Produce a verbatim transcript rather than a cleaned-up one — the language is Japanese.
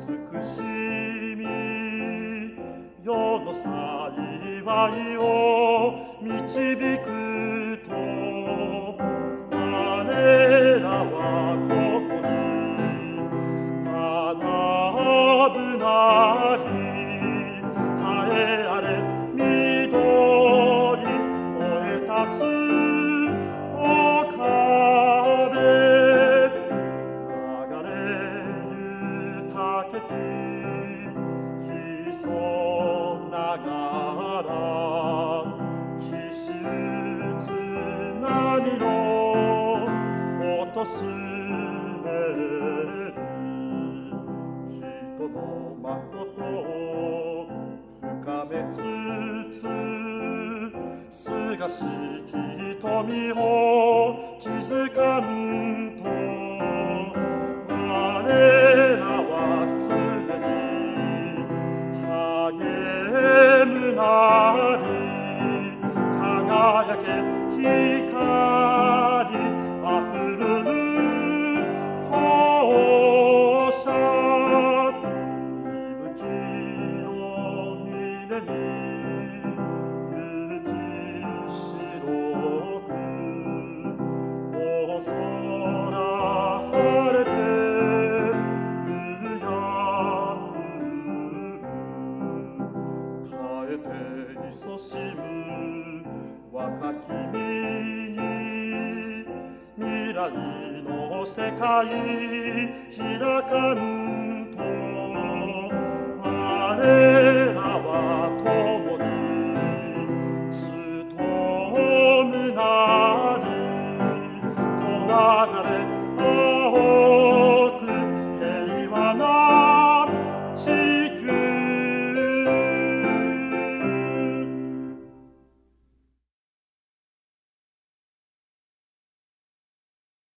慈しみ世の幸いを導くと彼らはここに学ぶなり栄えあれ緑燃え立つ丘べ流れ豊けき木曽ながら岸打つ波の音すめる人の誠を深めつつすがしき富を気づかんと我らは常に励むなり輝け光あふるる校舎息吹の峰に雪白く大空晴れて夕焼く耐えて勤しむ若き身に未来の世界開かんと我ら